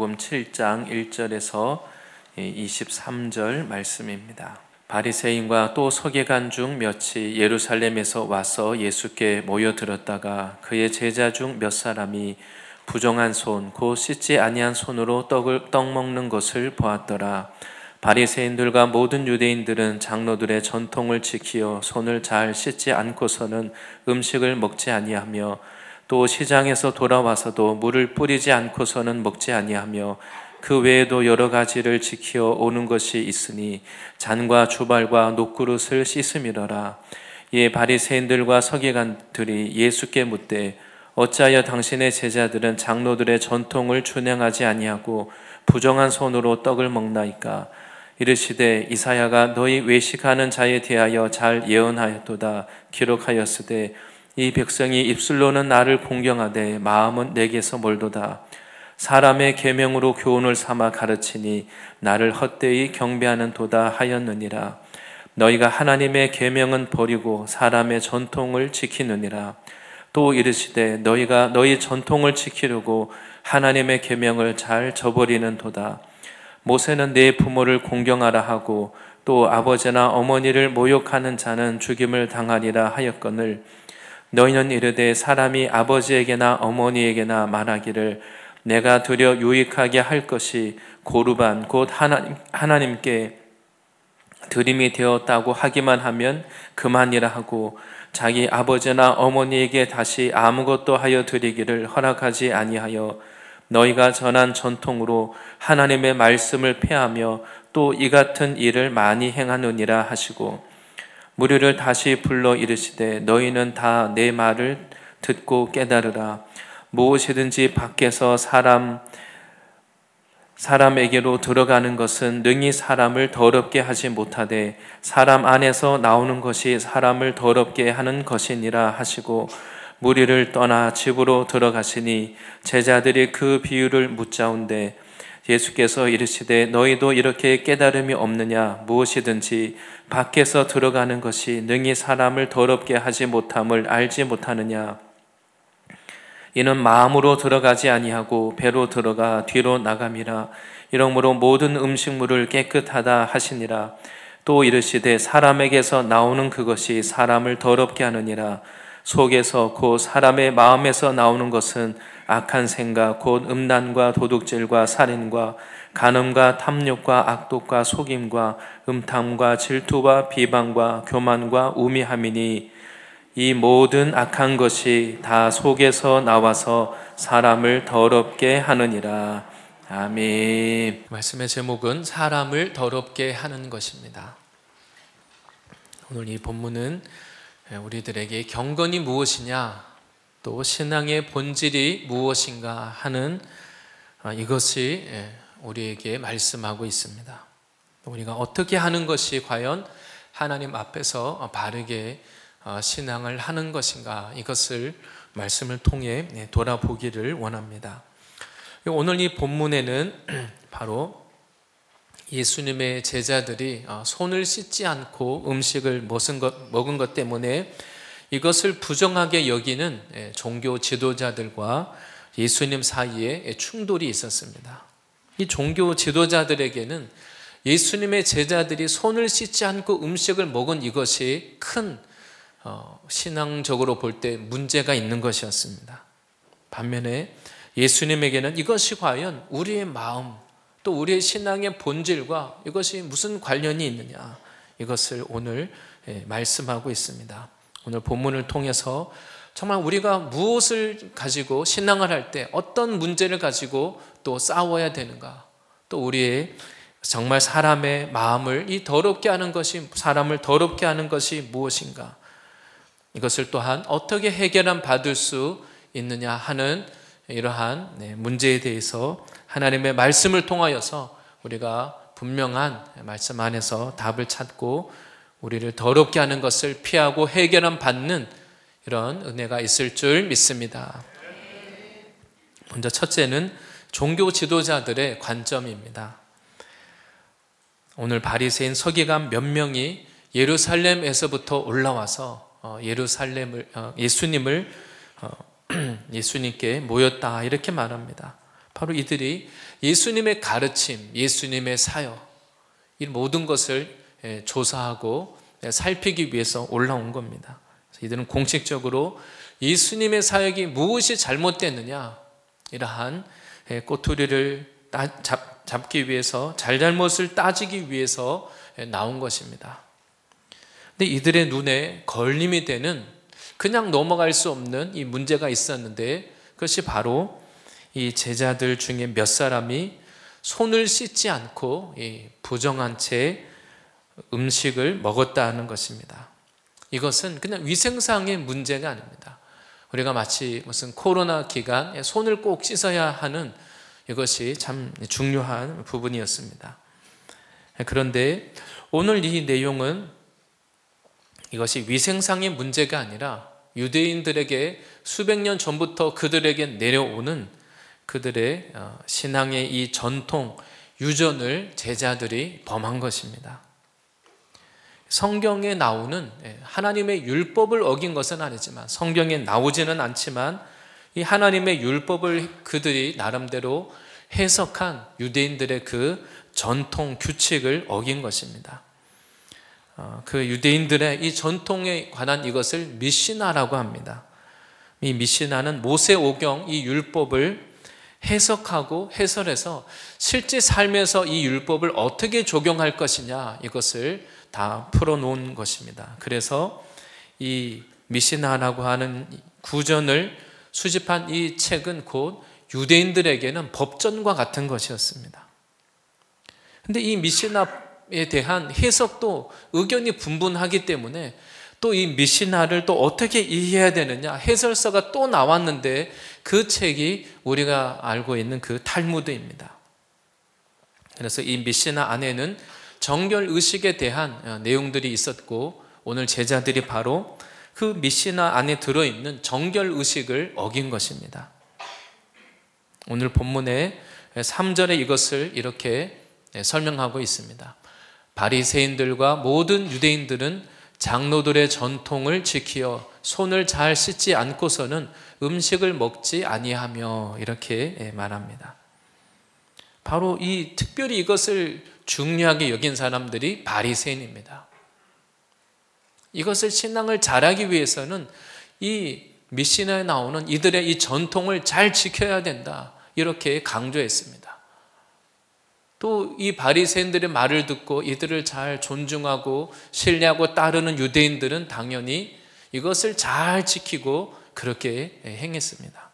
요한복음 7장 1절에서 23절 말씀입니다. 바리새인과 또 서기관 중 몇이 예루살렘에서 와서 예수께 모여들었다가 그의 제자 중 몇 사람이 부정한 손, 곧 씻지 아니한 손으로 떡 먹는 것을 보았더라. 바리새인들과 모든 유대인들은 장로들의 전통을 지키어 손을 잘 씻지 않고서는 음식을 먹지 아니하며 또 시장에서 돌아와서도 물을 뿌리지 않고서는 먹지 아니하며 그 외에도 여러 가지를 지키어 오는 것이 있으니 잔과 주발과 녹그릇을 씻음이러라. 이에 바리새인들과 서기관들이 예수께 묻되 어찌하여 당신의 제자들은 장로들의 전통을 준행하지 아니하고 부정한 손으로 떡을 먹나이까? 이르시되 이사야가 너희 외식하는 자에 대하여 잘 예언하였도다. 기록하였으되 이 백성이 입술로는 나를 공경하되 마음은 내게서 멀도다. 사람의 계명으로 교훈을 삼아 가르치니 나를 헛되이 경배하는 도다 하였느니라. 너희가 하나님의 계명은 버리고 사람의 전통을 지키느니라. 또 이르시되 너희가 너희 전통을 지키려고 하나님의 계명을 잘 저버리는 도다. 모세는 내 부모를 공경하라 하고 또 아버지나 어머니를 모욕하는 자는 죽임을 당하리라 하였거늘 너희는 이르되 사람이 아버지에게나 어머니에게나 말하기를 내가 드려 유익하게 할 것이 고르반 곧 하나님께 드림이 되었다고 하기만 하면 그만이라 하고 자기 아버지나 어머니에게 다시 아무것도 하여 드리기를 허락하지 아니하여 너희가 전한 전통으로 하나님의 말씀을 폐하며 또 이 같은 일을 많이 행하느니라 하시고 무리를 다시 불러 이르시되 너희는 다 내 말을 듣고 깨달으라. 무엇이든지 밖에서 사람에게로 들어가는 것은 능히 사람을 더럽게 하지 못하되 사람 안에서 나오는 것이 사람을 더럽게 하는 것이니라 하시고 무리를 떠나 집으로 들어가시니 제자들이 그 비유를 묻자온데 예수께서 이르시되 너희도 이렇게 깨달음이 없느냐? 무엇이든지 밖에서 들어가는 것이 능히 사람을 더럽게 하지 못함을 알지 못하느냐? 이는 마음으로 들어가지 아니하고 배로 들어가 뒤로 나감이라. 이러므로 모든 음식물을 깨끗하다 하시니라. 또 이르시되 사람에게서 나오는 그것이 사람을 더럽게 하느니라. 속에서 곧 사람의 마음에서 나오는 것은 악한 생각 곧 음란과 도둑질과 살인과 간음과 탐욕과 악독과 속임과 음탕과 질투와 비방과 교만과 우미함이니 이 모든 악한 것이 다 속에서 나와서 사람을 더럽게 하느니라. 아멘. 말씀의 제목은 사람을 더럽게 하는 것입니다. 오늘 이 본문은 우리들에게 경건이 무엇이냐, 또 신앙의 본질이 무엇인가 하는 이것이 우리에게 말씀하고 있습니다. 우리가 어떻게 하는 것이 과연 하나님 앞에서 바르게 신앙을 하는 것인가, 이것을 말씀을 통해 돌아보기를 원합니다. 오늘 이 본문에는 바로 예수님의 제자들이 손을 씻지 않고 음식을 먹은 것 때문에 이것을 부정하게 여기는 종교 지도자들과 예수님 사이에 충돌이 있었습니다. 이 종교 지도자들에게는 예수님의 제자들이 손을 씻지 않고 음식을 먹은 이것이 큰 신앙적으로 볼 때 문제가 있는 것이었습니다. 반면에 예수님에게는 이것이 과연 우리의 마음 또 우리의 신앙의 본질과 이것이 무슨 관련이 있느냐, 이것을 오늘 말씀하고 있습니다. 오늘 본문을 통해서 정말 우리가 무엇을 가지고 신앙을 할 때 어떤 문제를 가지고 또 싸워야 되는가, 또 우리의 정말 사람의 마음을 더럽게 하는 것이, 사람을 더럽게 하는 것이 무엇인가, 이것을 또한 어떻게 해결함 받을 수 있느냐 하는 이러한 문제에 대해서 하나님의 말씀을 통하여서 우리가 분명한 말씀 안에서 답을 찾고 우리를 더럽게 하는 것을 피하고 해결함 받는 이런 은혜가 있을 줄 믿습니다. 먼저 첫째는 종교 지도자들의 관점입니다. 오늘 바리새인 서기관 몇 명이 예루살렘에서부터 올라와서 예수님께 모였다, 이렇게 말합니다. 바로 이들이 예수님의 가르침, 예수님의 사역, 이 모든 것을 조사하고 살피기 위해서 올라온 겁니다. 이들은 공식적으로 예수님의 사역이 무엇이 잘못됐느냐, 이러한 꼬투리를 잡기 위해서, 잘잘못을 따지기 위해서 나온 것입니다. 근데 이들의 눈에 걸림이 되는, 그냥 넘어갈 수 없는 이 문제가 있었는데, 그것이 바로 이 제자들 중에 몇 사람이 손을 씻지 않고 부정한 채 음식을 먹었다는 것입니다. 이것은 그냥 위생상의 문제가 아닙니다. 우리가 마치 무슨 코로나 기간 손을 꼭 씻어야 하는, 이것이 참 중요한 부분이었습니다. 그런데 오늘 이 내용은 이것이 위생상의 문제가 아니라 유대인들에게 수백 년 전부터 그들에게 내려오는 그들의 신앙의 이 전통, 유전을 제자들이 범한 것입니다. 성경에 나오는 하나님의 율법을 어긴 것은 아니지만, 성경에 나오지는 않지만 이 하나님의 율법을 그들이 나름대로 해석한 유대인들의 그 전통 규칙을 어긴 것입니다. 그 유대인들의 이 전통에 관한 이것을 미시나라고 합니다. 이 미시나는 모세오경, 이 율법을 해석하고 해설해서 실제 삶에서 이 율법을 어떻게 적용할 것이냐, 이것을 다 풀어놓은 것입니다. 그래서 이 미시나라고 하는 구전을 수집한 이 책은 곧 유대인들에게는 법전과 같은 것이었습니다. 그런데 이 미시나에 대한 해석도 의견이 분분하기 때문에 또 이 미시나를 또 어떻게 이해해야 되느냐, 해설서가 또 나왔는데 그 책이 우리가 알고 있는 그 탈무드입니다. 그래서 이 미시나 안에는 정결의식에 대한 내용들이 있었고, 오늘 제자들이 바로 그 미시나 안에 들어있는 정결의식을 어긴 것입니다. 오늘 본문의 3절에 이것을 이렇게 설명하고 있습니다. 바리새인들과 모든 유대인들은 장로들의 전통을 지키어 손을 잘 씻지 않고서는 음식을 먹지 아니하며, 이렇게 말합니다. 바로 이 특별히 이것을 중요하게 여긴 사람들이 바리새인입니다. 이것을 신앙을 잘하기 위해서는 이 미시나에 나오는 이들의 이 전통을 잘 지켜야 된다, 이렇게 강조했습니다. 또 이 바리새인들의 말을 듣고 이들을 잘 존중하고 신뢰하고 따르는 유대인들은 당연히 이것을 잘 지키고 그렇게 행했습니다.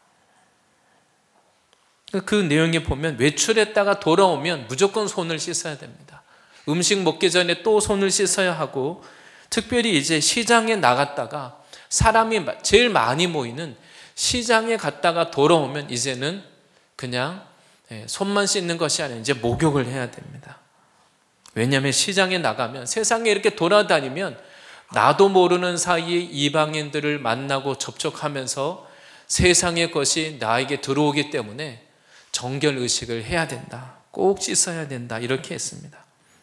그 내용에 보면 외출했다가 돌아오면 무조건 손을 씻어야 됩니다. 음식 먹기 전에 또 손을 씻어야 하고, 특별히 이제 시장에 나갔다가 사람이 제일 많이 모이는 시장에 갔다가 돌아오면 이제는 그냥 손만 씻는 것이 아니라 이제 목욕을 해야 됩니다. 왜냐하면 시장에 나가면, 세상에 이렇게 돌아다니면 나도 모르는 사이에 이방인들을 만나고 접촉하면서 세상의 것이 나에게 들어오기 때문에 정결의식을 해야 된다, 꼭 씻어야 된다, 이렇게 했습니다.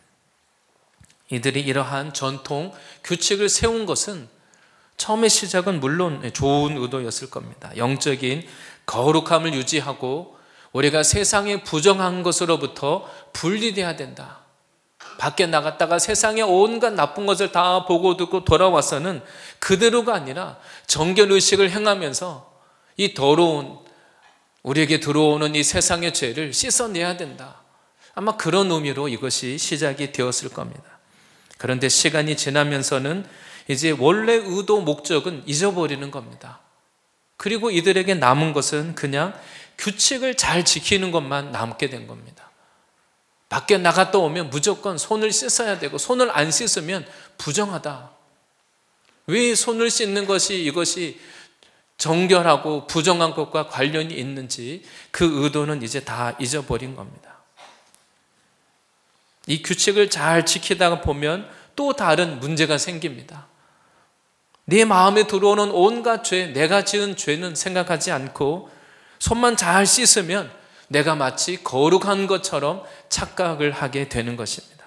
이들이 이러한 전통 규칙을 세운 것은 처음의 시작은 물론 좋은 의도였을 겁니다. 영적인 거룩함을 유지하고 우리가 세상에 부정한 것으로부터 분리돼야 된다. 밖에 나갔다가 세상의 온갖 나쁜 것을 다 보고 듣고 돌아와서는 그대로가 아니라 정결의식을 행하면서 이 더러운, 우리에게 들어오는 이 세상의 죄를 씻어내야 된다. 아마 그런 의미로 이것이 시작이 되었을 겁니다. 그런데 시간이 지나면서는 이제 원래 의도, 목적은 잊어버리는 겁니다. 그리고 이들에게 남은 것은 그냥 규칙을 잘 지키는 것만 남게 된 겁니다. 밖에 나갔다 오면 무조건 손을 씻어야 되고, 손을 안 씻으면 부정하다. 왜 손을 씻는 것이, 이것이 정결하고 부정한 것과 관련이 있는지 그 의도는 이제 다 잊어버린 겁니다. 이 규칙을 잘 지키다가 보면 또 다른 문제가 생깁니다. 내 마음에 들어오는 온갖 죄, 내가 지은 죄는 생각하지 않고 손만 잘 씻으면 내가 마치 거룩한 것처럼 착각을 하게 되는 것입니다.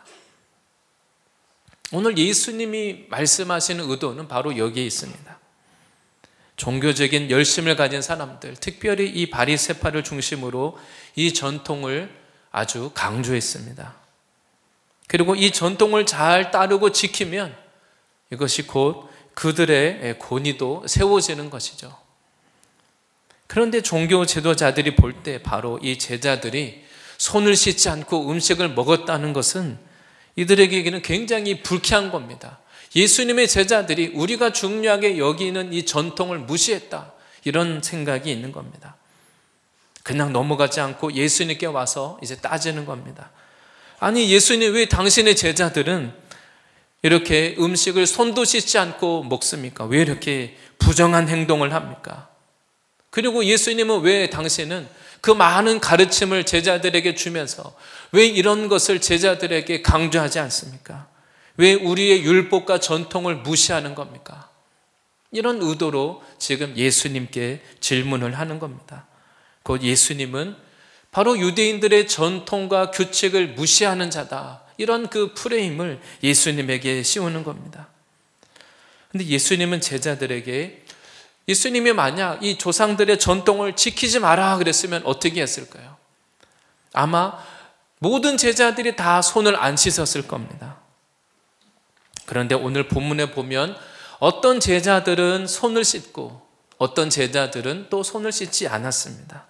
오늘 예수님이 말씀하시는 의도는 바로 여기에 있습니다. 종교적인 열심을 가진 사람들, 특별히 이 바리새파를 중심으로 이 전통을 아주 강조했습니다. 그리고 이 전통을 잘 따르고 지키면 이것이 곧 그들의 권위도 세워지는 것이죠. 그런데 종교 지도자들이 볼 때 바로 이 제자들이 손을 씻지 않고 음식을 먹었다는 것은 이들에게는 굉장히 불쾌한 겁니다. 예수님의 제자들이 우리가 중요하게 여기는 이 전통을 무시했다, 이런 생각이 있는 겁니다. 그냥 넘어가지 않고 예수님께 와서 이제 따지는 겁니다. 아니, 예수님, 왜 당신의 제자들은 이렇게 음식을 손도 씻지 않고 먹습니까? 왜 이렇게 부정한 행동을 합니까? 그리고 예수님은 왜 당신은 그 많은 가르침을 제자들에게 주면서 왜 이런 것을 제자들에게 강조하지 않습니까? 왜 우리의 율법과 전통을 무시하는 겁니까? 이런 의도로 지금 예수님께 질문을 하는 겁니다. 곧 예수님은 바로 유대인들의 전통과 규칙을 무시하는 자다, 이런 그 프레임을 예수님에게 씌우는 겁니다. 근데 예수님은 제자들에게, 예수님이 만약 이 조상들의 전통을 지키지 마라 그랬으면 어떻게 했을까요? 아마 모든 제자들이 다 손을 안 씻었을 겁니다. 그런데 오늘 본문에 보면 어떤 제자들은 손을 씻고 어떤 제자들은 또 손을 씻지 않았습니다.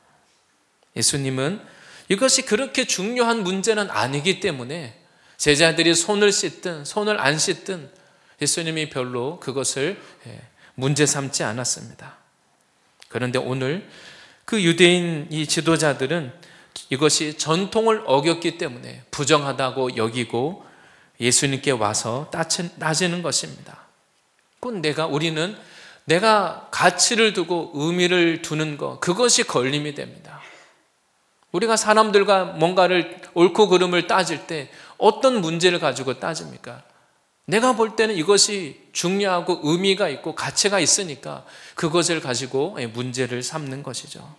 예수님은 이것이 그렇게 중요한 문제는 아니기 때문에 제자들이 손을 씻든 손을 안 씻든 예수님이 별로 그것을 문제 삼지 않았습니다. 그런데 오늘 그 유대인 이 지도자들은 이것이 전통을 어겼기 때문에 부정하다고 여기고 예수님께 와서 따지는 것입니다. 꼭 우리는 내가 가치를 두고 의미를 두는 것, 그것이 걸림이 됩니다. 우리가 사람들과 뭔가를 옳고 그름을 따질 때 어떤 문제를 가지고 따집니까? 내가 볼 때는 이것이 중요하고 의미가 있고 가치가 있으니까 그것을 가지고 문제를 삼는 것이죠.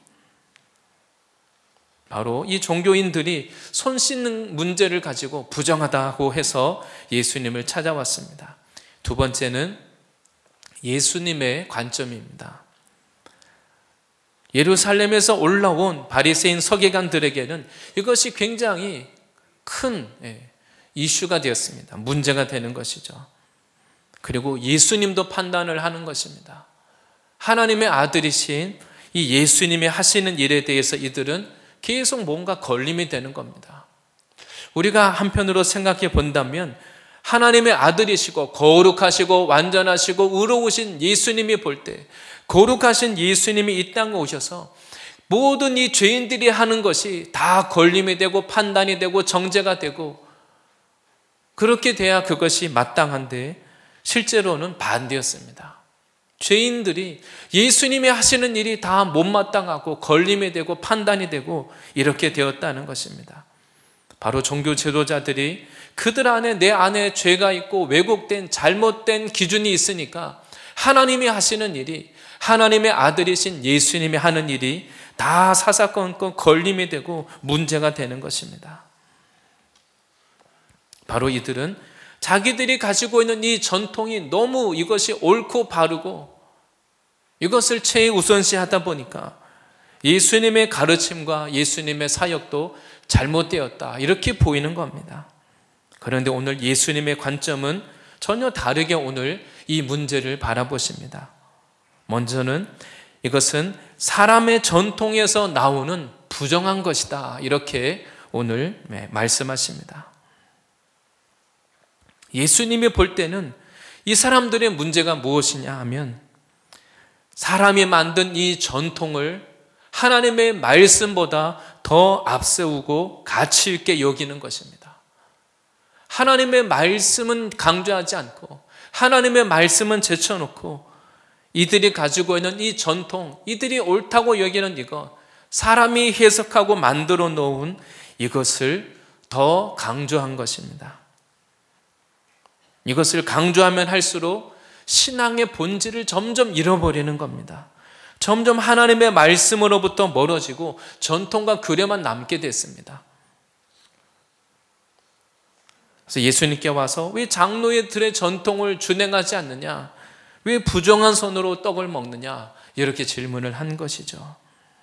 바로 이 종교인들이 손 씻는 문제를 가지고 부정하다고 해서 예수님을 찾아왔습니다. 두 번째는 예수님의 관점입니다. 예루살렘에서 올라온 바리새인 서기관들에게는 이것이 굉장히 큰 이슈가 되었습니다. 문제가 되는 것이죠. 그리고 예수님도 판단을 하는 것입니다. 하나님의 아들이신 이 예수님이 하시는 일에 대해서 이들은 계속 뭔가 걸림이 되는 겁니다. 우리가 한편으로 생각해 본다면 하나님의 아들이시고 거룩하시고 완전하시고 의로우신 예수님이 볼 때, 거룩하신 예수님이 이 땅에 오셔서 모든 이 죄인들이 하는 것이 다 걸림이 되고 판단이 되고 정죄가 되고 그렇게 돼야 그것이 마땅한데 실제로는 반대였습니다. 죄인들이 예수님이 하시는 일이 다 못마땅하고 걸림이 되고 판단이 되고 이렇게 되었다는 것입니다. 바로 종교 지도자들이 그들 안에 내 안에 죄가 있고 왜곡된 잘못된 기준이 있으니까 하나님이 하시는 일이, 하나님의 아들이신 예수님이 하는 일이 다 사사건건 걸림이 되고 문제가 되는 것입니다. 바로 이들은 자기들이 가지고 있는 이 전통이 너무 이것이 옳고 바르고 이것을 최우선시하다 보니까 예수님의 가르침과 예수님의 사역도 잘못되었다, 이렇게 보이는 겁니다. 그런데 오늘 예수님의 관점은 전혀 다르게 오늘 이 문제를 바라보십니다. 먼저는 이것은 사람의 전통에서 나오는 부정한 것이다, 이렇게 오늘 말씀하십니다. 예수님이 볼 때는 이 사람들의 문제가 무엇이냐 하면 사람이 만든 이 전통을 하나님의 말씀보다 더 앞세우고 가치 있게 여기는 것입니다. 하나님의 말씀은 강조하지 않고 하나님의 말씀은 제쳐놓고 이들이 가지고 있는 이 전통, 이들이 옳다고 여기는 이것, 사람이 해석하고 만들어 놓은 이것을 더 강조한 것입니다. 이것을 강조하면 할수록 신앙의 본질을 점점 잃어버리는 겁니다. 점점 하나님의 말씀으로부터 멀어지고 전통과 규례만 남게 됐습니다. 그래서 예수님께 와서 왜 장로들의 전통을 준행하지 않느냐, 왜 부정한 손으로 떡을 먹느냐? 이렇게 질문을 한 것이죠.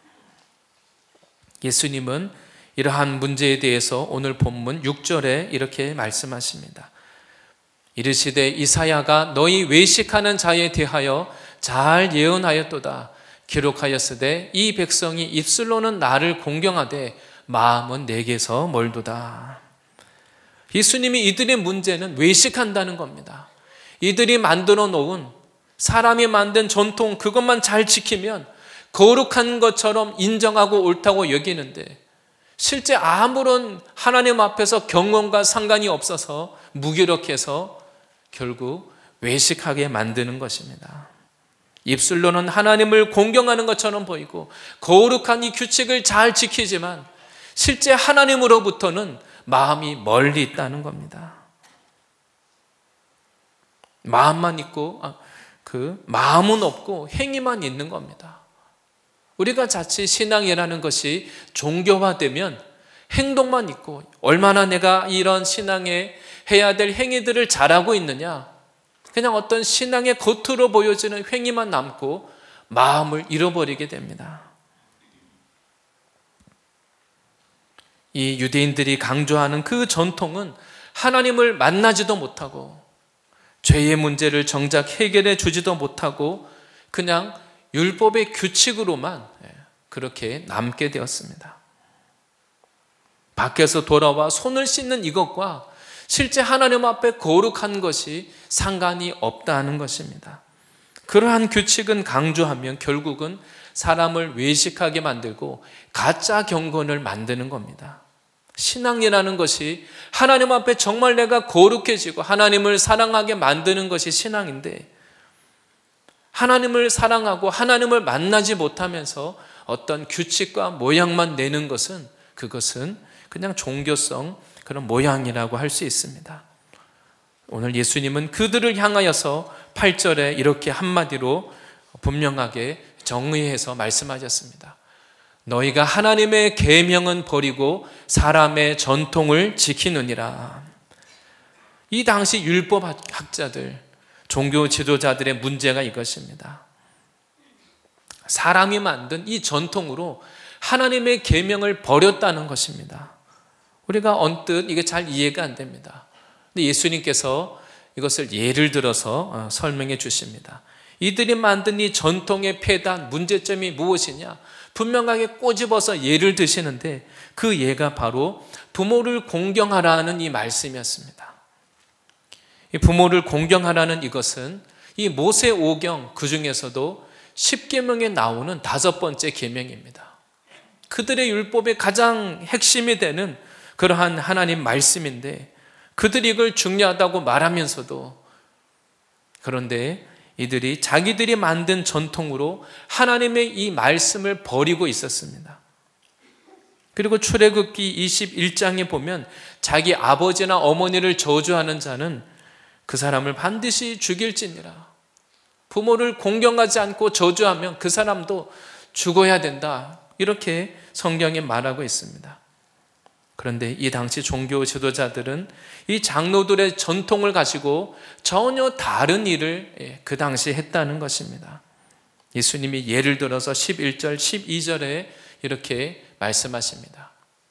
예수님은 이러한 문제에 대해서 오늘 본문 6절에 이렇게 말씀하십니다. 이르시되 이사야가 너희 외식하는 자에 대하여 잘 예언하였도다. 기록하였으되 이 백성이 입술로는 나를 공경하되 마음은 내게서 멀도다. 예수님이 이들의 문제는 외식한다는 겁니다. 이들이 만들어 놓은 사람이 만든 전통 그것만 잘 지키면 거룩한 것처럼 인정하고 옳다고 여기는데 실제 아무런 하나님 앞에서 경건과 상관이 없어서 무기력해서 결국 외식하게 만드는 것입니다. 입술로는 하나님을 공경하는 것처럼 보이고 거룩한 이 규칙을 잘 지키지만 실제 하나님으로부터는 마음이 멀리 있다는 겁니다. 마음만 있고 마음은 없고 행위만 있는 겁니다. 우리가 자칫 신앙이라는 것이 종교화되면 행동만 있고 얼마나 내가 이런 신앙에 해야 될 행위들을 잘하고 있느냐, 그냥 어떤 신앙의 겉으로 보여지는 행위만 남고 마음을 잃어버리게 됩니다. 이 유대인들이 강조하는 그 전통은 하나님을 만나지도 못하고 죄의 문제를 정작 해결해 주지도 못하고 그냥 율법의 규칙으로만 그렇게 남게 되었습니다. 밖에서 돌아와 손을 씻는 이것과 실제 하나님 앞에 거룩한 것이 상관이 없다는 것입니다. 그러한 규칙은 강조하면 결국은 사람을 외식하게 만들고 가짜 경건을 만드는 겁니다. 신앙이라는 것이 하나님 앞에 정말 내가 거룩해지고 하나님을 사랑하게 만드는 것이 신앙인데, 하나님을 사랑하고 하나님을 만나지 못하면서 어떤 규칙과 모양만 내는 것은 그것은 그냥 종교성 그런 모양이라고 할 수 있습니다. 오늘 예수님은 그들을 향하여서 8절에 이렇게 한마디로 분명하게 정의해서 말씀하셨습니다. 너희가 하나님의 계명은 버리고 사람의 전통을 지키느니라. 이 당시 율법학자들, 종교 지도자들의 문제가 이것입니다. 사람이 만든 이 전통으로 하나님의 계명을 버렸다는 것입니다. 우리가 언뜻 이게 잘 이해가 안 됩니다. 근데 예수님께서 이것을 예를 들어서 설명해 주십니다. 이들이 만든 이 전통의 폐단, 문제점이 무엇이냐? 분명하게 꼬집어서 예를 드시는데 그 예가 바로 부모를 공경하라는 이 말씀이었습니다. 이 부모를 공경하라는 이것은 이 모세 5경 그 중에서도 10계명에 나오는 5번째 계명입니다. 그들의 율법의 가장 핵심이 되는 그러한 하나님 말씀인데 그들이 이걸 중요하다고 말하면서도, 그런데 이들이 자기들이 만든 전통으로 하나님의 이 말씀을 버리고 있었습니다. 그리고 출애굽기 21장에 보면 자기 아버지나 어머니를 저주하는 자는 그 사람을 반드시 죽일지니라. 부모를 공경하지 않고 저주하면 그 사람도 죽어야 된다. 이렇게 성경에 말하고 있습니다. 그런데 이 당시 종교 지도자들은 이 장로들의 전통을 가지고 전혀 다른 일을 그 당시 했다는 것입니다. 예수님이 예를 들어서 11절, 12절에 이렇게 말씀하십니다.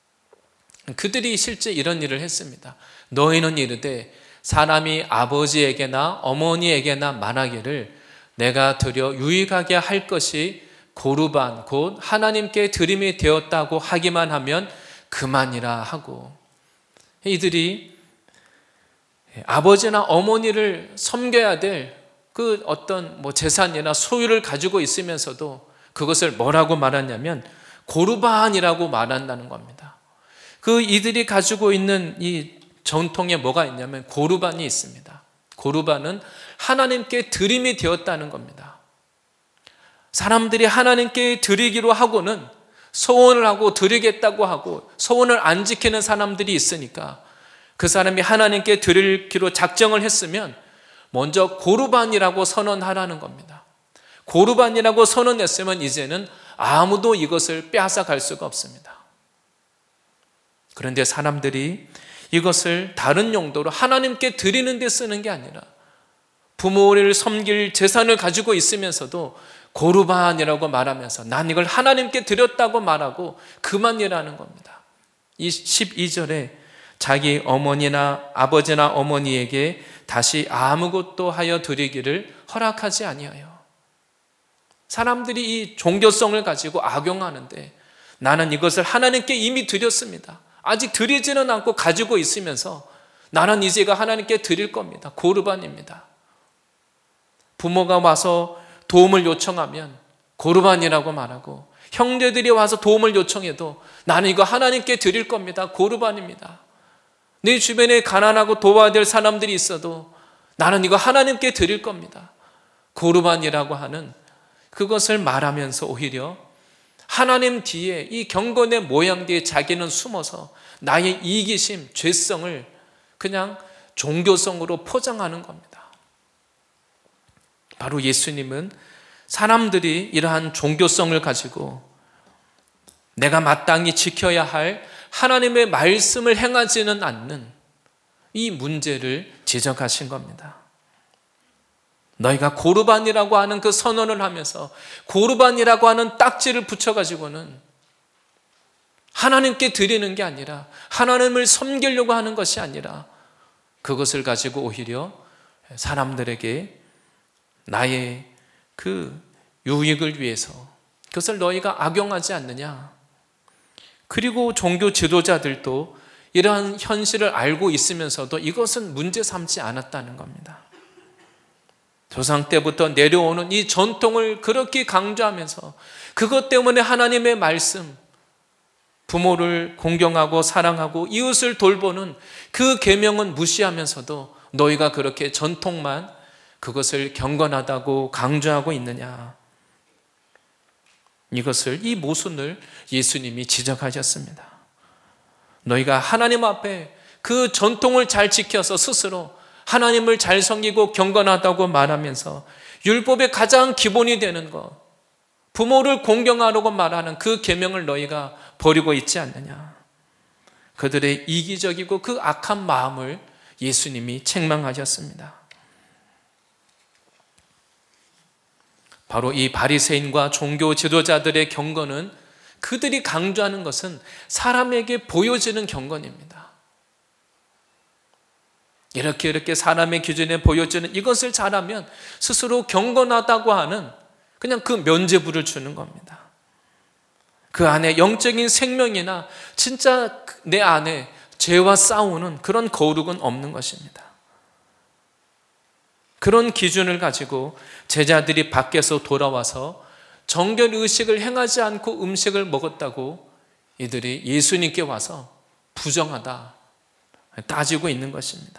그들이 실제 이런 일을 했습니다. 너희는 이르되 사람이 아버지에게나 어머니에게나 말하기를 내가 드려 유익하게 할 것이 고르반 곧 하나님께 드림이 되었다고 하기만 하면 그만이라 하고, 이들이 아버지나 어머니를 섬겨야 될 그 어떤 재산이나 소유를 가지고 있으면서도 그것을 뭐라고 말하냐면 고르반이라고 말한다는 겁니다. 그 이들이 가지고 있는 이 전통에 뭐가 있냐면 고르반이 있습니다. 고르반은 하나님께 드림이 되었다는 겁니다. 사람들이 하나님께 드리기로 하고는 소원을 하고 드리겠다고 하고 소원을 안 지키는 사람들이 있으니까 그 사람이 하나님께 드리기로 작정을 했으면 먼저 고르반이라고 선언하라는 겁니다. 고르반이라고 선언했으면 이제는 아무도 이것을 빼앗아갈 수가 없습니다. 그런데 사람들이 이것을 다른 용도로 하나님께 드리는 데 쓰는 게 아니라 부모를 섬길 재산을 가지고 있으면서도 고르반이라고 말하면서 난 이걸 하나님께 드렸다고 말하고 그만이라는 겁니다. 이 12절에 자기 어머니나 아버지나 어머니에게 다시 아무것도 하여 드리기를 허락하지 아니하여. 사람들이 이 종교성을 가지고 악용하는데 나는 이것을 하나님께 이미 드렸습니다. 아직 드리지는 않고 가지고 있으면서 나는 이제 이거 하나님께 드릴 겁니다. 고르반입니다. 부모가 와서 도움을 요청하면 고르반이라고 말하고, 형제들이 와서 도움을 요청해도 나는 이거 하나님께 드릴 겁니다. 고르반입니다. 내 주변에 가난하고 도와야 될 사람들이 있어도 나는 이거 하나님께 드릴 겁니다. 고르반이라고 하는 그것을 말하면서 오히려 하나님 뒤에 이 경건의 모양 뒤에 자기는 숨어서 나의 이기심, 죄성을 그냥 종교성으로 포장하는 겁니다. 바로 예수님은 사람들이 이러한 종교성을 가지고 내가 마땅히 지켜야 할 하나님의 말씀을 행하지는 않는 이 문제를 지적하신 겁니다. 너희가 고르반이라고 하는 그 선언을 하면서 고르반이라고 하는 딱지를 붙여가지고는 하나님께 드리는 게 아니라, 하나님을 섬기려고 하는 것이 아니라 그것을 가지고 오히려 사람들에게 나의 그 유익을 위해서 그것을 너희가 악용하지 않느냐. 그리고 종교 지도자들도 이러한 현실을 알고 있으면서도 이것은 문제 삼지 않았다는 겁니다. 조상 때부터 내려오는 이 전통을 그렇게 강조하면서 그것 때문에 하나님의 말씀, 부모를 공경하고 사랑하고 이웃을 돌보는 그 계명은 무시하면서도 너희가 그렇게 전통만 그것을 경건하다고 강조하고 있느냐. 이것을, 이 모순을 예수님이 지적하셨습니다. 너희가 하나님 앞에 그 전통을 잘 지켜서 스스로 하나님을 잘 섬기고 경건하다고 말하면서 율법의 가장 기본이 되는 것, 부모를 공경하라고 말하는 그 계명을 너희가 버리고 있지 않느냐. 그들의 이기적이고 그 악한 마음을 예수님이 책망하셨습니다. 바로 이 바리새인과 종교 지도자들의 경건은, 그들이 강조하는 것은 사람에게 보여지는 경건입니다. 이렇게 사람의 기준에 보여지는 이것을 잘하면 스스로 경건하다고 하는 그냥 그 면죄부를 주는 겁니다. 그 안에 영적인 생명이나 진짜 내 안에 죄와 싸우는 그런 거룩은 없는 것입니다. 그런 기준을 가지고 제자들이 밖에서 돌아와서 정결의식을 행하지 않고 음식을 먹었다고 이들이 예수님께 와서 부정하다 따지고 있는 것입니다.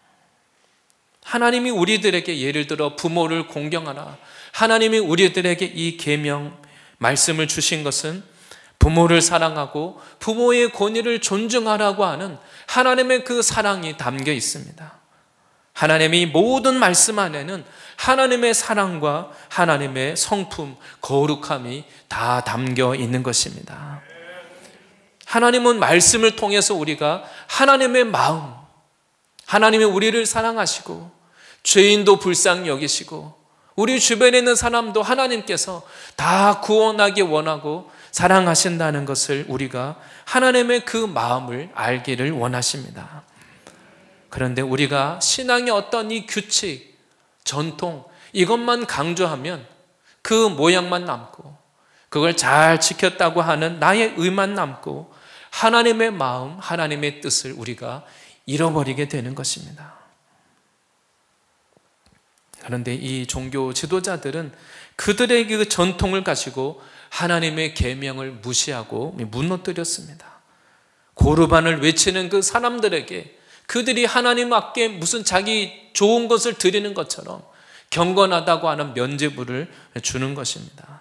하나님이 우리들에게 예를 들어 부모를 공경하라, 하나님이 우리들에게 이 계명 말씀을 주신 것은 부모를 사랑하고 부모의 권위를 존중하라고 하는 하나님의 그 사랑이 담겨 있습니다. 하나님이 모든 말씀 안에는 하나님의 사랑과 하나님의 성품, 거룩함이 다 담겨 있는 것입니다. 하나님은 말씀을 통해서 우리가 하나님의 마음, 하나님이 우리를 사랑하시고 죄인도 불쌍히 여기시고 우리 주변에 있는 사람도 하나님께서 다 구원하기 원하고 사랑하신다는 것을 우리가 하나님의 그 마음을 알기를 원하십니다. 그런데 우리가 신앙의 어떤 이 규칙, 전통, 이것만 강조하면 그 모양만 남고 그걸 잘 지켰다고 하는 나의 의만 남고 하나님의 마음, 하나님의 뜻을 우리가 잃어버리게 되는 것입니다. 그런데 이 종교 지도자들은 그들의 그 전통을 가지고 하나님의 계명을 무시하고 무너뜨렸습니다. 고르반을 외치는 그 사람들에게 그들이 하나님 앞에 무슨 자기 좋은 것을 드리는 것처럼 경건하다고 하는 면죄부를 주는 것입니다.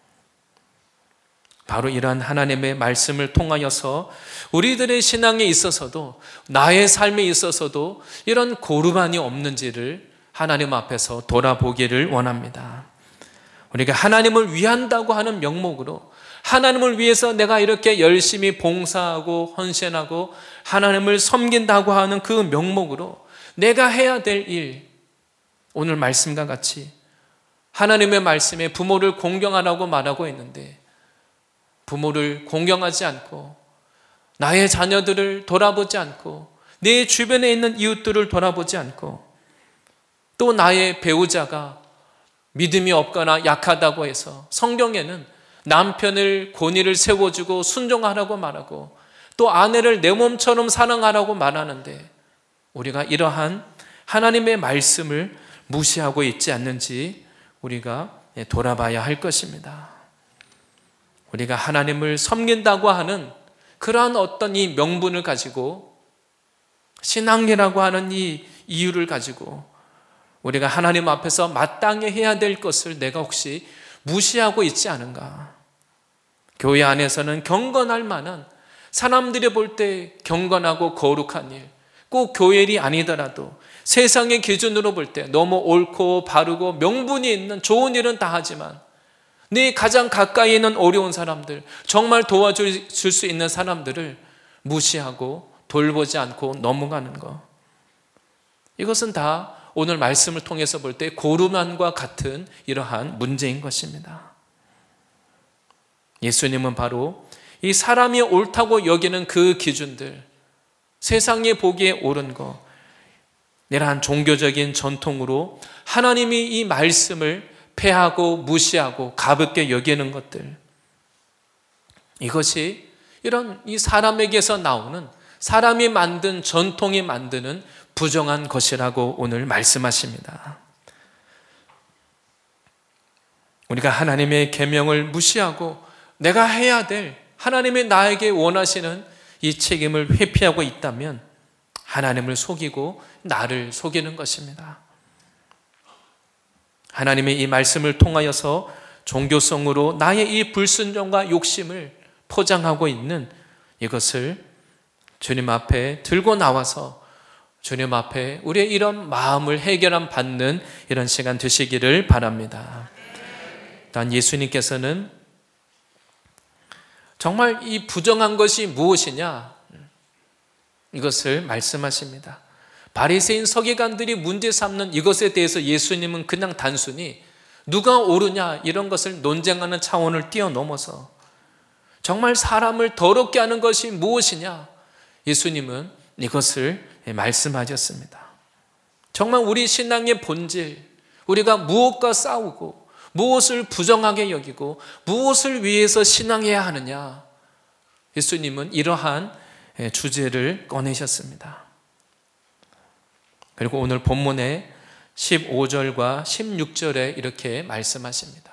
바로 이러한 하나님의 말씀을 통하여서 우리들의 신앙에 있어서도, 나의 삶에 있어서도 이런 고르반이 없는지를 하나님 앞에서 돌아보기를 원합니다. 우리가 하나님을 위한다고 하는 명목으로, 하나님을 위해서 내가 이렇게 열심히 봉사하고 헌신하고 하나님을 섬긴다고 하는 그 명목으로 내가 해야 될 일, 오늘 말씀과 같이 하나님의 말씀에 부모를 공경하라고 말하고 있는데 부모를 공경하지 않고 나의 자녀들을 돌아보지 않고 내 주변에 있는 이웃들을 돌아보지 않고 또 나의 배우자가 믿음이 없거나 약하다고 해서 성경에는 남편을 권위를 세워주고 순종하라고 말하고 또 아내를 내 몸처럼 사랑하라고 말하는데 우리가 이러한 하나님의 말씀을 무시하고 있지 않는지 우리가 돌아봐야 할 것입니다. 우리가 하나님을 섬긴다고 하는 그러한 어떤 이 명분을 가지고 신앙이라고 하는 이 이유를 가지고 우리가 하나님 앞에서 마땅히 해야 될 것을 내가 혹시 무시하고 있지 않은가? 교회 안에서는 경건할 만한 사람들이 볼 때 경건하고 거룩한 일, 꼭 교회 일이 아니더라도 세상의 기준으로 볼 때 너무 옳고 바르고 명분이 있는 좋은 일은 다 하지만 네 가장 가까이 있는 어려운 사람들, 정말 도와줄 수 있는 사람들을 무시하고 돌보지 않고 넘어가는 것, 이것은 다 오늘 말씀을 통해서 볼 때 고루만과 같은 이러한 문제인 것입니다. 예수님은 바로 이 사람이 옳다고 여기는 그 기준들, 세상에 보기에 옳은 것, 이러한 종교적인 전통으로 하나님이 이 말씀을 폐하고 무시하고 가볍게 여기는 것들, 이것이 이런 이 사람에게서 나오는 사람이 만든 전통이 만드는 부정한 것이라고 오늘 말씀하십니다. 우리가 하나님의 계명을 무시하고 내가 해야 될 하나님의 나에게 원하시는 이 책임을 회피하고 있다면 하나님을 속이고 나를 속이는 것입니다. 하나님의 이 말씀을 통하여서 종교성으로 나의 이 불순종과 욕심을 포장하고 있는 이것을 주님 앞에 들고 나와서 주님 앞에 우리의 이런 마음을 해결함 받는 이런 시간 되시기를 바랍니다. 단 예수님께서는 정말 이 부정한 것이 무엇이냐, 이것을 말씀하십니다. 바리새인 서기관들이 문제 삼는 이것에 대해서 예수님은 그냥 단순히 누가 옳으냐 이런 것을 논쟁하는 차원을 뛰어넘어서 정말 사람을 더럽게 하는 것이 무엇이냐, 예수님은 이것을 말씀하셨습니다. 정말 우리 신앙의 본질, 우리가 무엇과 싸우고 무엇을 부정하게 여기고 무엇을 위해서 신앙해야 하느냐, 예수님은 이러한 주제를 꺼내셨습니다. 그리고 오늘 본문의 15절과 16절에 이렇게 말씀하십니다.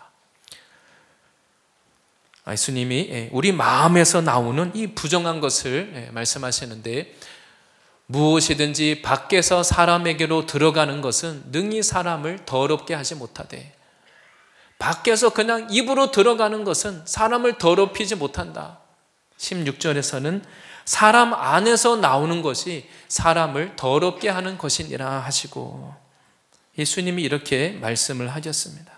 예수님이 우리 마음에서 나오는 이 부정한 것을 말씀하시는데, 무엇이든지 밖에서 사람에게로 들어가는 것은 능히 사람을 더럽게 하지 못하되, 밖에서 그냥 입으로 들어가는 것은 사람을 더럽히지 못한다. 16절에서는 사람 안에서 나오는 것이 사람을 더럽게 하는 것이니라 하시고, 예수님이 이렇게 말씀을 하셨습니다.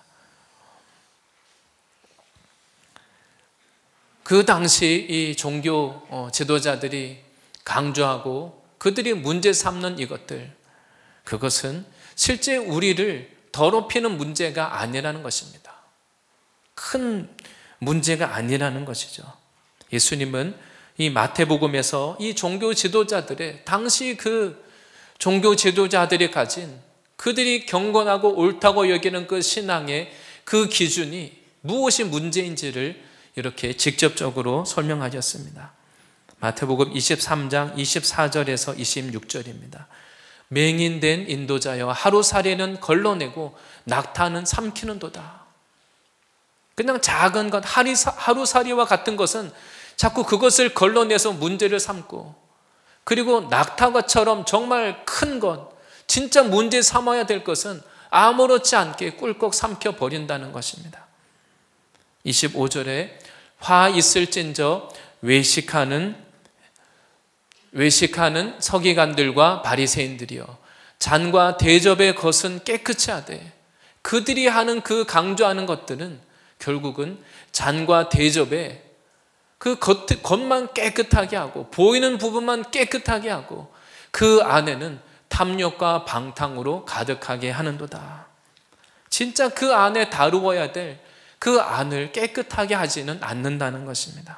그 당시 이 종교 지도자들이 강조하고 그들이 문제 삼는 이것들, 그것은 실제 우리를 더럽히는 문제가 아니라는 것입니다. 큰 문제가 아니라는 것이죠. 예수님은 이 마태복음에서 이 종교 지도자들의, 당시 그 종교 지도자들이 가진 그들이 경건하고 옳다고 여기는 그 신앙의 그 기준이 무엇이 문제인지를 이렇게 직접적으로 설명하셨습니다. 마태복음 23장 24절에서 26절입니다. 맹인된 인도자여, 하루살이는 걸러내고 낙타는 삼키는도다. 그냥 작은 것, 하루살이와 같은 것은 자꾸 그것을 걸러내서 문제를 삼고, 그리고 낙타처럼 정말 큰 것, 진짜 문제 삼아야 될 것은 아무렇지 않게 꿀꺽 삼켜버린다는 것입니다. 25절에 화 있을진저 외식하는 서기관들과 바리새인들이여, 잔과 대접의 것은 깨끗이 하되, 그들이 하는 그 강조하는 것들은 결국은 잔과 대접에 그 겉만 깨끗하게 하고 보이는 부분만 깨끗하게 하고 그 안에는 탐욕과 방탕으로 가득하게 하는도다. 진짜 그 안에 다루어야 될 그 안을 깨끗하게 하지는 않는다는 것입니다.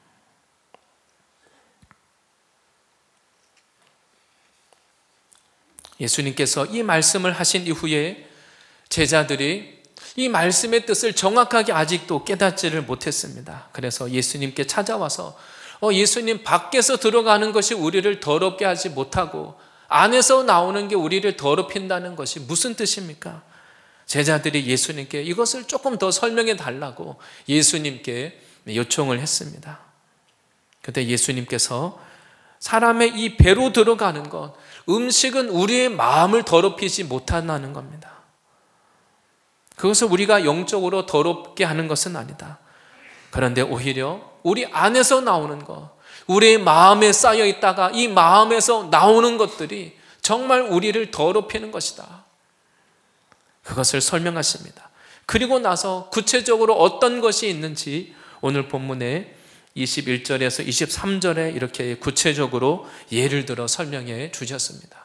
예수님께서 이 말씀을 하신 이후에 제자들이 이 말씀의 뜻을 정확하게 아직도 깨닫지를 못했습니다. 그래서 예수님께 찾아와서 예수님, 밖에서 들어가는 것이 우리를 더럽게 하지 못하고 안에서 나오는 게 우리를 더럽힌다는 것이 무슨 뜻입니까? 제자들이 예수님께 이것을 조금 더 설명해 달라고 예수님께 요청을 했습니다. 그때 예수님께서 사람의 이 배로 들어가는 것, 음식은 우리의 마음을 더럽히지 못한다는 겁니다. 그것을 우리가 영적으로 더럽게 하는 것은 아니다. 그런데 오히려 우리 안에서 나오는 것, 우리의 마음에 쌓여 있다가 이 마음에서 나오는 것들이 정말 우리를 더럽히는 것이다. 그것을 설명하십니다. 그리고 나서 구체적으로 어떤 것이 있는지 오늘 본문에 21절에서 23절에 이렇게 구체적으로 예를 들어 설명해 주셨습니다.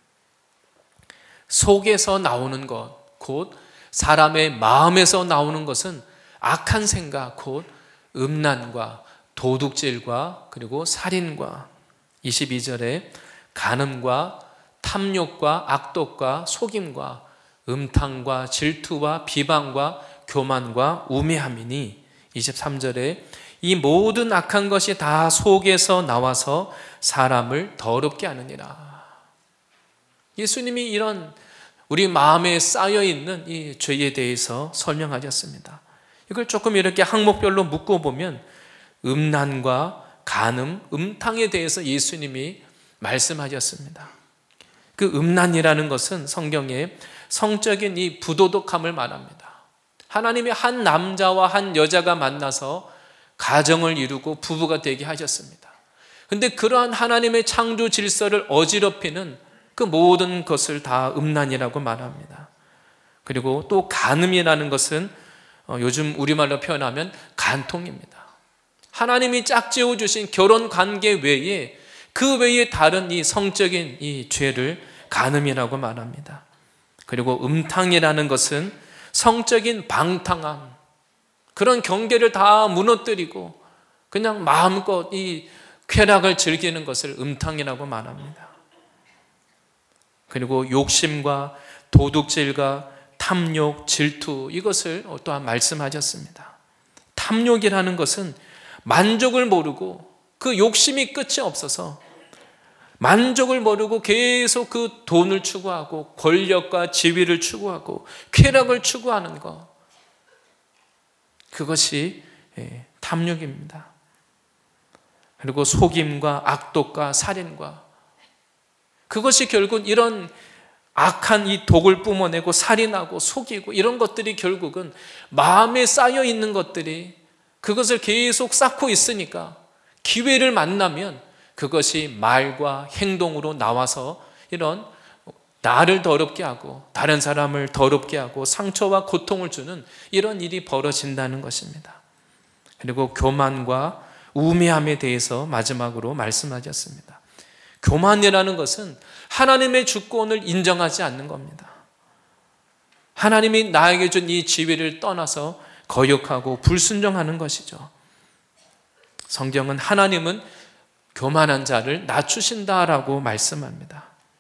속에서 나오는 것, 곧 사람의 마음에서 나오는 것은 악한 생각, 곧 음란과 도둑질과 그리고 살인과 22절에 간음과 탐욕과 악독과 속임과 음탕과 질투와 비방과 교만과 우매함이니 23절에 이 모든 악한 것이 다 속에서 나와서 사람을 더럽게 하느니라. 예수님이 이런 우리 마음에 쌓여있는 이 죄에 대해서 설명하셨습니다. 이걸 조금 이렇게 항목별로 묶어보면 음란과 간음, 음탕에 대해서 예수님이 말씀하셨습니다. 그 음란이라는 것은 성경에 성적인 이 부도덕함을 말합니다. 하나님이 한 남자와 한 여자가 만나서 가정을 이루고 부부가 되게 하셨습니다. 그런데 그러한 하나님의 창조 질서를 어지럽히는 그 모든 것을 다 음란이라고 말합니다. 그리고 또 간음이라는 것은 요즘 우리말로 표현하면 간통입니다. 하나님이 짝지어 주신 결혼 관계 외에 그 외에 다른 이 성적인 이 죄를 간음이라고 말합니다. 그리고 음탕이라는 것은 성적인 방탕함, 그런 경계를 다 무너뜨리고 그냥 마음껏 이 쾌락을 즐기는 것을 음탕이라고 말합니다. 그리고 욕심과 도둑질과 탐욕, 질투, 이것을 또한 말씀하셨습니다. 탐욕이라는 것은 만족을 모르고 그 욕심이 끝이 없어서 만족을 모르고 계속 그 돈을 추구하고 권력과 지위를 추구하고 쾌락을 추구하는 것, 그것이 탐욕입니다. 그리고 속임과 악독과 살인과, 그것이 결국 이런 악한 이 독을 뿜어내고 살인하고 속이고 이런 것들이 결국은 마음에 쌓여 있는 것들이 그것을 계속 쌓고 있으니까 기회를 만나면 그것이 말과 행동으로 나와서 이런 나를 더럽게 하고 다른 사람을 더럽게 하고 상처와 고통을 주는 이런 일이 벌어진다는 것입니다. 그리고 교만과 우매함에 대해서 마지막으로 말씀하셨습니다. 교만이라는 것은 하나님의 주권을 인정하지 않는 겁니다. 하나님이 나에게 준 이 지위를 떠나서 거역하고 불순종하는 것이죠. 성경은 하나님은 교만한 자를 낮추신다라고 말씀합니다.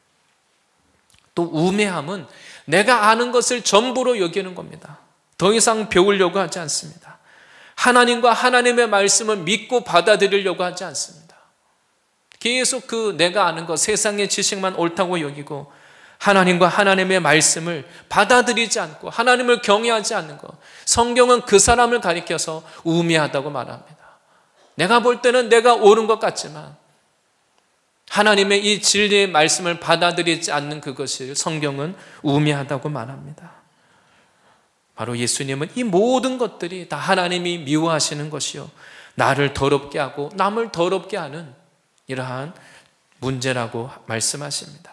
또 우매함은 내가 아는 것을 전부로 여기는 겁니다. 더 이상 배우려고 하지 않습니다. 하나님과 하나님의 말씀을 믿고 받아들이려고 하지 않습니다. 계속 그 내가 아는 것, 세상의 지식만 옳다고 여기고 하나님과 하나님의 말씀을 받아들이지 않고 하나님을 경외하지 않는 것, 성경은 그 사람을 가리켜서 우매하다고 말합니다. 내가 볼 때는 내가 옳은 것 같지만 하나님의 이 진리의 말씀을 받아들이지 않는 그것을 성경은 우매하다고 말합니다. 바로 예수님은 이 모든 것들이 다 하나님이 미워하시는 것이요, 나를 더럽게 하고 남을 더럽게 하는 이러한 문제라고 말씀하십니다.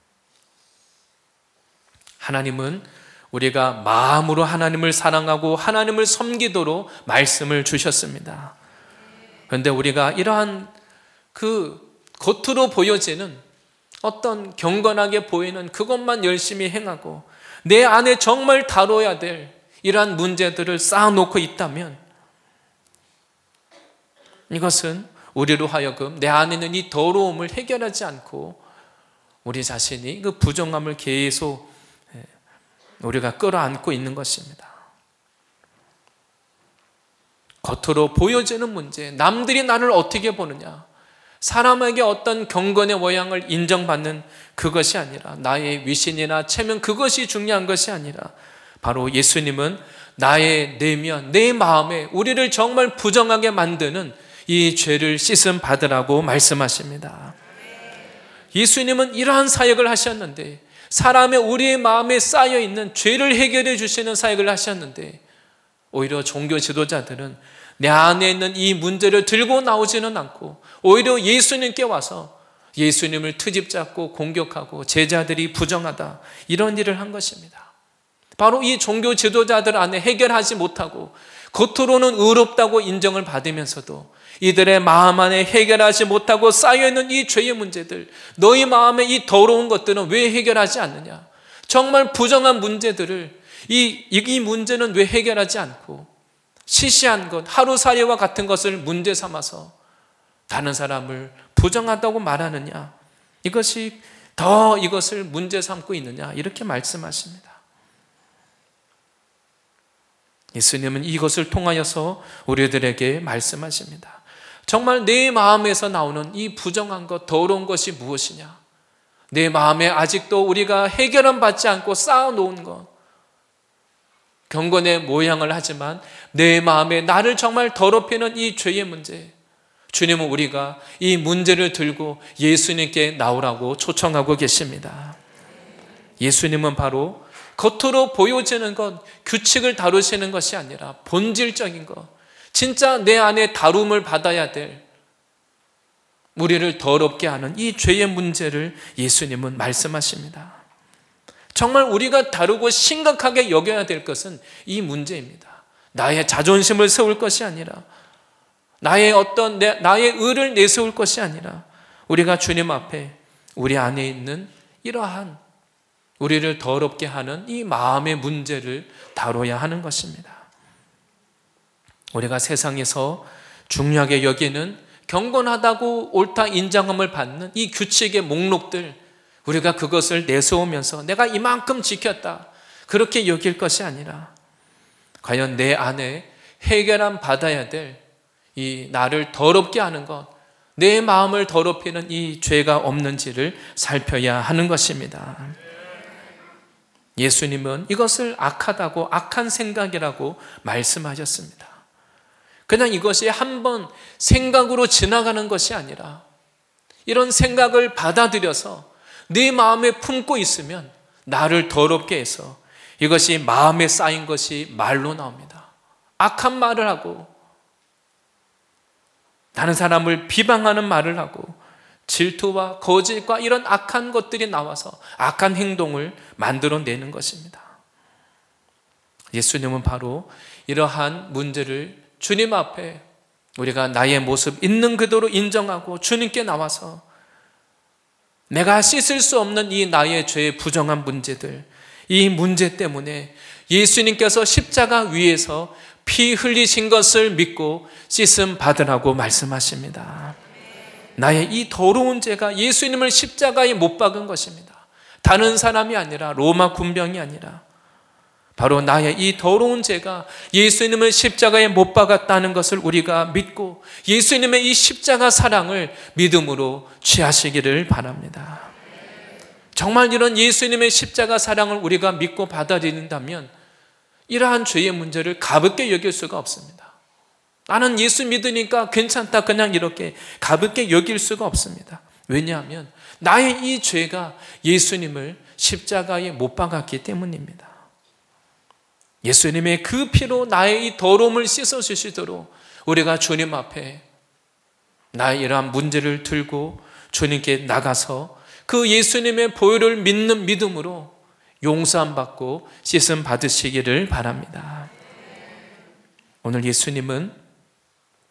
하나님은 우리가 마음으로 하나님을 사랑하고 하나님을 섬기도록 말씀을 주셨습니다. 그런데 우리가 이러한 그 겉으로 보여지는 어떤 경건하게 보이는 그것만 열심히 행하고 내 안에 정말 다뤄야 될 이러한 문제들을 쌓아놓고 있다면 이것은 우리로 하여금 내 안에 있는 이 더러움을 해결하지 않고 우리 자신이 그 부정함을 계속 우리가 끌어안고 있는 것입니다. 겉으로 보여지는 문제, 남들이 나를 어떻게 보느냐, 사람에게 어떤 경건의 모양을 인정받는 그것이 아니라 나의 위신이나 체면 그것이 중요한 것이 아니라 바로 예수님은 나의 내면, 내 마음에 우리를 정말 부정하게 만드는 이 죄를 씻음 받으라고 말씀하십니다. 예수님은 이러한 사역을 하셨는데 사람의 우리의 마음에 쌓여있는 죄를 해결해 주시는 사역을 하셨는데 오히려 종교 지도자들은 내 안에 있는 이 문제를 들고 나오지는 않고 오히려 예수님께 와서 예수님을 트집 잡고 공격하고 제자들이 부정하다 이런 일을 한 것입니다. 바로 이 종교 지도자들 안에 해결하지 못하고 겉으로는 의롭다고 인정을 받으면서도 이들의 마음 안에 해결하지 못하고 쌓여있는 이 죄의 문제들, 너희 마음에 이 더러운 것들은 왜 해결하지 않느냐, 정말 부정한 문제들을 이 문제는 왜 해결하지 않고 시시한 것, 하루살이와 같은 것을 문제 삼아서 다른 사람을 부정하다고 말하느냐, 이것이 더 이것을 문제 삼고 있느냐, 이렇게 말씀하십니다. 예수님은 이것을 통하여서 우리들에게 말씀하십니다. 정말 내 마음에서 나오는 이 부정한 것, 더러운 것이 무엇이냐, 내 마음에 아직도 우리가 해결은 받지 않고 쌓아놓은 것, 경건의 모양을 하지만 내 마음에 나를 정말 더럽히는 이 죄의 문제, 주님은 우리가 이 문제를 들고 예수님께 나오라고 초청하고 계십니다. 예수님은 바로 겉으로 보여지는 것, 규칙을 다루시는 것이 아니라 본질적인 것, 진짜 내 안에 다룸을 받아야 될 우리를 더럽게 하는 이 죄의 문제를 예수님은 말씀하십니다. 정말 우리가 다루고 심각하게 여겨야 될 것은 이 문제입니다. 나의 자존심을 세울 것이 아니라 나의 의를 내세울 것이 아니라 우리가 주님 앞에 우리 안에 있는 이러한 우리를 더럽게 하는 이 마음의 문제를 다뤄야 하는 것입니다. 우리가 세상에서 중요하게 여기는 경건하다고 옳다 인정함을 받는 이 규칙의 목록들, 우리가 그것을 내세우면서 내가 이만큼 지켰다 그렇게 여길 것이 아니라 과연 내 안에 해결함 받아야 될 이 나를 더럽게 하는 것, 내 마음을 더럽히는 이 죄가 없는지를 살펴야 하는 것입니다. 예수님은 이것을 악하다고, 악한 생각이라고 말씀하셨습니다. 그냥 이것이 한번 생각으로 지나가는 것이 아니라 이런 생각을 받아들여서 네 마음에 품고 있으면 나를 더럽게 해서 이것이 마음에 쌓인 것이 말로 나옵니다. 악한 말을 하고 다른 사람을 비방하는 말을 하고 질투와 거짓과 이런 악한 것들이 나와서 악한 행동을 만들어내는 것입니다. 예수님은 바로 이러한 문제를 주님 앞에 우리가 나의 모습 있는 그대로 인정하고 주님께 나와서 내가 씻을 수 없는 이 나의 죄의 부정한 문제들, 이 문제 때문에 예수님께서 십자가 위에서 피 흘리신 것을 믿고 씻음 받으라고 말씀하십니다. 나의 이 더러운 죄가 예수님을 십자가에 못 박은 것입니다. 다른 사람이 아니라 로마 군병이 아니라 바로 나의 이 더러운 죄가 예수님을 십자가에 못 박았다는 것을 우리가 믿고 예수님의 이 십자가 사랑을 믿음으로 취하시기를 바랍니다. 정말 이런 예수님의 십자가 사랑을 우리가 믿고 받아들인다면 이러한 죄의 문제를 가볍게 여길 수가 없습니다. 나는 예수 믿으니까 괜찮다 그냥 이렇게 가볍게 여길 수가 없습니다. 왜냐하면 나의 이 죄가 예수님을 십자가에 못 박았기 때문입니다. 예수님의 그 피로 나의 이 더러움을 씻어주시도록 우리가 주님 앞에 나의 이러한 문제를 들고 주님께 나가서 그 예수님의 보혈을 믿는 믿음으로 용서함 받고 씻음 받으시기를 바랍니다. 오늘 예수님은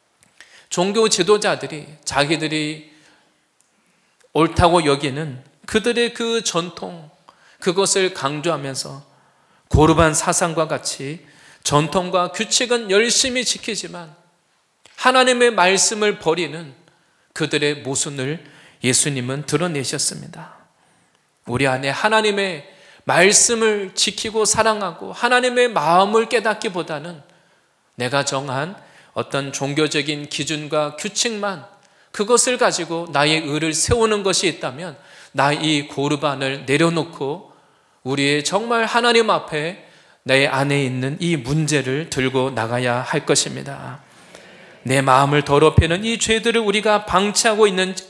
종교 지도자들이 자기들이 옳다고 여기는 그들의 그 전통, 그것을 강조하면서 고르반 사상과 같이 전통과 규칙은 열심히 지키지만 하나님의 말씀을 버리는 그들의 모순을 예수님은 드러내셨습니다. 우리 안에 하나님의 말씀을 지키고 사랑하고 하나님의 마음을 깨닫기보다는 내가 정한 어떤 종교적인 기준과 규칙만, 그것을 가지고 나의 의를 세우는 것이 있다면 나 이 고르반을 내려놓고 우리의 정말 하나님 앞에 내 안에 있는 이 문제를 들고 나가야 할 것입니다. 내 마음을 더럽히는 이 죄들을 우리가 방치하고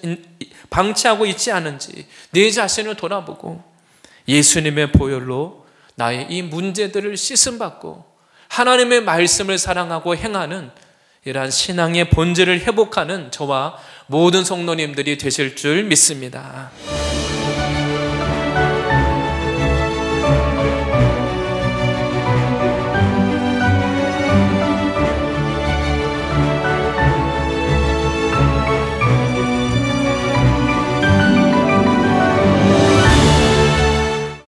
있지 않은지 내 자신을 돌아보고 예수님의 보혈로 나의 이 문제들을 씻음받고 하나님의 말씀을 사랑하고 행하는 이러한 신앙의 본질을 회복하는 저와 모든 성도님들이 되실 줄 믿습니다.